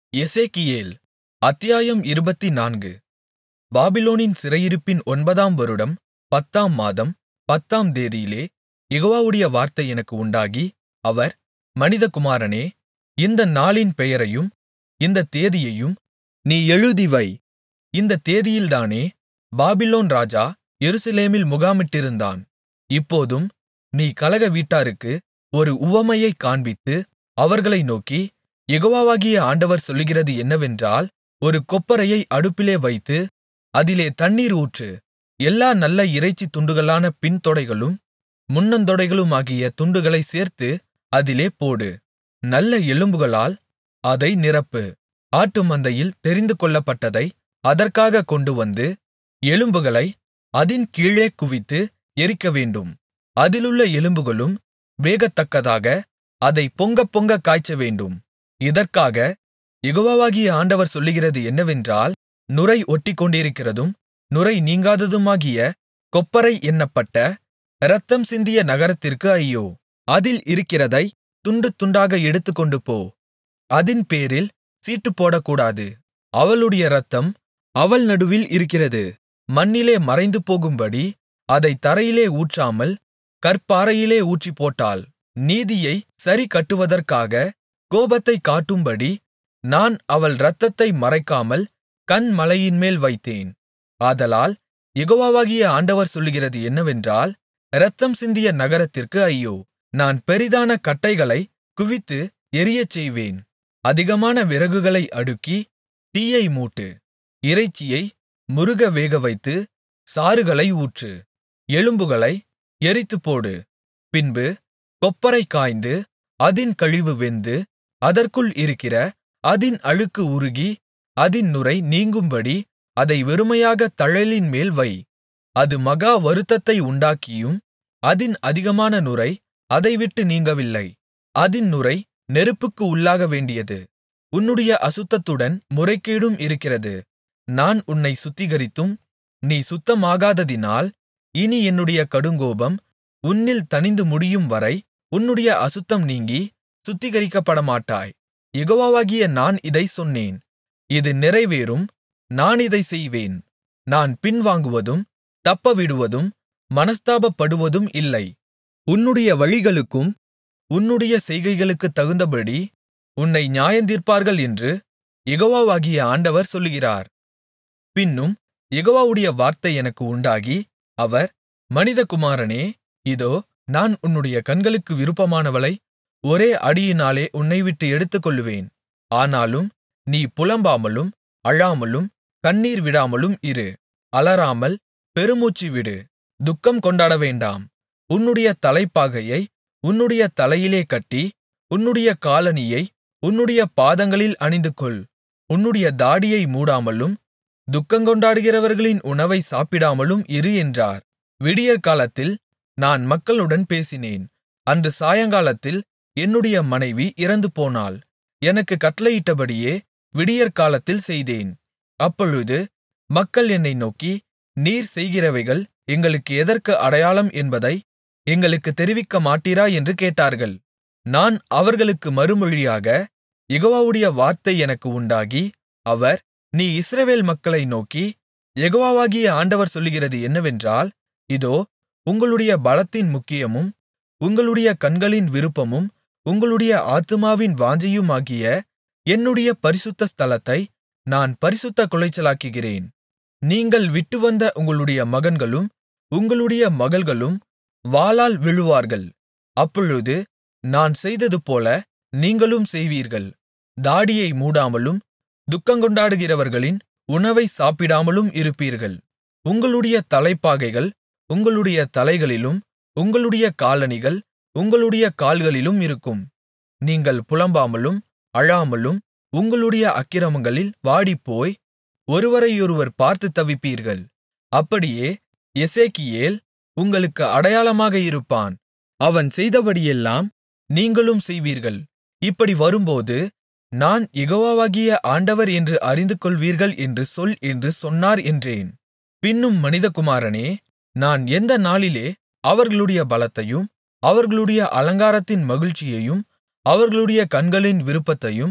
எசேக்கியேல் அத்தியாயம் 24. பாபிலோனின் சிறையிருப்பின் 9ஆம் வருடம் 10ஆம் மாதம் 10ஆம் தேதியிலே யெகோவாவுடைய வார்த்தை எனக்கு உண்டாகி, அவர், மனிதகுமாரனே, இந்த நாளின் பெயரையும் இந்தத் தேதியையும் நீ எழுதிவை. இந்தத் தேதியில்தானே பாபிலோன் ராஜா எருசலேமில் முகாமிட்டிருந்தான். இப்போதும் நீ கலக வீட்டாருக்கு ஒரு உவமையைக் காண்பித்து அவர்களை நோக்கி, யெகோவாகிய ஆண்டவர் சொல்லுகிறது என்னவென்றால், ஒரு கொப்பரையை அடுப்பிலே வைத்து அதிலே தண்ணீர் ஊற்று. எல்லா நல்ல இறைச்சித் துண்டுகளான பின்தொடைகளும் முன்னந்தொடைகளுமாகிய துண்டுகளைச் சேர்த்து அதிலே போடு. நல்ல எலும்புகளால் அதை நிரப்பு. ஆட்டு மந்தையில் தெரிந்துகொள்ளப்பட்டதை அதற்காகக் கொண்டுவந்து, எலும்புகளை அதின் கீழே குவித்து எரிக்கவேண்டும். அதிலுள்ள எலும்புகளும் வேகத்தக்கதாக அதைப் பொங்கப் பொங்கக் காய்ச்சவேண்டும். இதற்காகக் யெகோவாகிய ஆண்டவர் சொல்லுகிறது என்னவென்றால், நுரை ஒட்டிக்கொண்டிருக்கிறதும் நுரை நீங்காததுமாகிய கொப்பரை என்னப்பட்ட இரத்தம் சிந்திய நகரத்திற்கு ஐயோ. அதில் இருக்கிறதைத் துண்டு துண்டாக எடுத்துக்கொண்டுபோ. அதின்பேரில் சீட்டு போடக்கூடாது. அவளுடைய இரத்தம் அவள் நடுவில் இருக்கிறது. மண்ணிலே மறைந்து போகும்படி அதைத் தரையிலே ஊற்றாமல் கற்பாறையிலே ஊற்றிப்போட்டாள். நீதியைச் சரிக்கட்டுவதற்காக கோபத்தைக் காட்டும்படி நான் அவள் இரத்தத்தை மறைக்காமல் கன்மலையின்மேல் வைத்தேன். ஆதலால் யெகோவாகிய ஆண்டவர் சொல்லுகிறது என்னவென்றால், இரத்தம் சிந்திய நகரத்திற்கு ஐயோ. நான் பெரிதான கட்டைகளைக் குவித்து எரியச்செய்வேன். அதிகமான விறகுகளை அடுக்கி தீயை மூட்டு. இறைச்சியை முறுக வேகவைத்து சாறுகளை ஊற்று. எலும்புகளை எரித்துப்போடு. பின்பு கொப்பரை காய்ந்து அதின் கழிவு வெந்து அதற்குள் இருக்கிற அதின் அழுக்கு உருகி அதின் நுரை நீங்கும்படி அதை வெறுமையாகத் தழலின்மேல் வை. அது மகா வருத்தத்தை உண்டாக்கியும் அதின் அதிகமான நுரை அதைவிட்டு நீங்கவில்லை. அதின் நுரை நெருப்புக்கு உள்ளாகவேண்டியது. உன்னுடைய அசுத்தத்துடன் முறைகேடும் இருக்கிறது. நான் உன்னைச் சுத்திகரித்தும் நீ சுத்தமாகாததினால், இனி என்னுடைய கடுங்கோபம் உன்னில் தணிந்து முடியும்வரை உன்னுடைய அசுத்தம் நீங்கி சுத்திகரிக்கப்படமாட்டாய். யெகோவாகிய நான் இதைச் சொன்னேன். இது நிறைவேறும். நான் இதைச் செய்வேன். நான் பின்வாங்குவதும் தப்பவிடுவதும் மனஸ்தாபப்படுவதும் இல்லை. உன்னுடைய வழிகளுக்கும் உன்னுடைய செய்கைகளுக்குத் தகுந்தபடி உன்னை நியாயந்தீர்ப்பார்கள் என்று யெகோவாகிய ஆண்டவர் சொல்லுகிறார். பின்னும் யெகோவாவுடைய வார்த்தை எனக்கு உண்டாகி, அவர், மனிதகுமாரனே, இதோ, நான் உன்னுடைய கண்களுக்கு விருப்பமானவளை ஒரே அடியினாலே உன்னைவிட்டு எடுத்துக்கொள்ளுவேன். ஆனாலும் நீ புலம்பாமலும் அழாமலும் கண்ணீர் விடாமலும் இரு. அலறாமல் பெருமூச்சு விடு. துக்கம் கொண்டாடவேண்டாம். உன்னுடைய தலைப்பாகையை உன்னுடைய தலையிலே கட்டி, உன்னுடைய காலணியை உன்னுடைய பாதங்களில் அணிந்துகொள். உன்னுடைய தாடியை மூடாமலும் துக்கங்கொண்டாடுகிறவர்களின் உணவை சாப்பிடாமலும் இரு என்றார். விடியற்காலத்தில் நான் மக்களுடன் பேசினேன். அன்று சாயங்காலத்தில் என்னுடைய மனைவி இறந்துபோனாள். எனக்குக் கட்டளையிட்டபடியே விடியற்காலத்தில் செய்தேன். அப்பொழுது மக்கள் என்னை நோக்கி, நீர் செய்கிறவைகள் எங்களுக்கு எதற்கு அடையாளம் என்பதை எங்களுக்குத் தெரிவிக்கமாட்டீரா என்று கேட்டார்கள். நான் அவர்களுக்கு மறுமொழியாக, யெகோவாவுடைய வார்த்தை எனக்கு உண்டாகி, அவர், நீ இஸ்ரவேல் மக்களை நோக்கி, யெகோவாகிய ஆண்டவர் சொல்லுகிறது என்னவென்றால், இதோ, உங்களுடைய பலத்தின் முக்கியமும் உங்களுடைய கண்களின் விருப்பமும் உங்களுடைய ஆத்துமாவின் வாஞ்சையுமாகிய என்னுடைய பரிசுத்த ஸ்தலத்தை நான் பரிசுத்தக் குலைச்சலாக்குகிறேன். நீங்கள் விட்டுவந்த உங்களுடைய மகன்களும் உங்களுடைய மகள்களும் வாளால் விழுவார்கள். அப்பொழுது நான் செய்ததுபோல நீங்களும் செய்வீர்கள். தாடியை மூடாமலும் துக்கங்கொண்டாடுகிறவர்களின் உணவை சாப்பிடாமலும் இருப்பீர்கள். உங்களுடைய தலைப்பாகைகள் உங்களுடைய தலைகளிலும் உங்களுடைய காலணிகள் உங்களுடைய கால்களிலும் இருக்கும். நீங்கள் புலம்பாமலும் அழாமலும் உங்களுடைய அக்கிரமங்களில் வாடிப்போய் ஒருவரையொருவர் பார்த்துத் தவிப்பீர்கள். அப்படியே எசேக்கியேல் உங்களுக்கு அடையாளமாக இருப்பான். அவன் செய்தபடியெல்லாம் நீங்களும் செய்வீர்கள். இப்படி வரும்போது, நான் யெகோவாகிய ஆண்டவர் என்று அறிந்துகொள்வீர்கள் என்று சொல் என்று சொன்னார் என்றேன். பின்னும் மனிதகுமாரனே, நான் எந்த நாளிலே அவர்களுடைய பலத்தையும் அவர்களுடைய அலங்காரத்தின் மகிழ்ச்சியையும் அவர்களுடைய கண்களின் விருப்பத்தையும்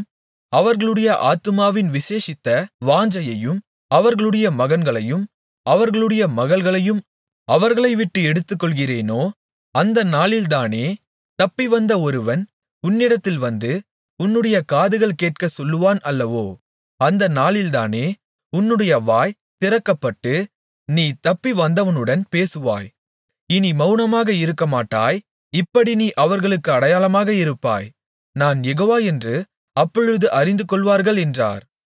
அவர்களுடைய ஆத்துமாவின் விசேஷித்த வாஞ்சையையும் அவர்களுடைய மகன்களையும் அவர்களுடைய மகள்களையும் அவர்களை விட்டு எடுத்துக்கொள்கிறேனோ அந்த நாளில்தானே தப்பிவந்த ஒருவன் உன்னிடத்தில் வந்து உன்னுடைய காதுகள் கேட்கச் சொல்லுவான் அல்லவோ அந்த நாளில்தானே உன்னுடைய வாய் திறக்கப்பட்டு நீ தப்பி வந்தவனுடன் பேசுவாய் இனி மவுனமாக இருக்கமாட்டாய் இப்படி நீ அவர்களுக்கு அடையாளமாக இருப்பாய் நான் யெகோவா என்று அப்பொழுது அறிந்துகொள்வார்கள் என்றார்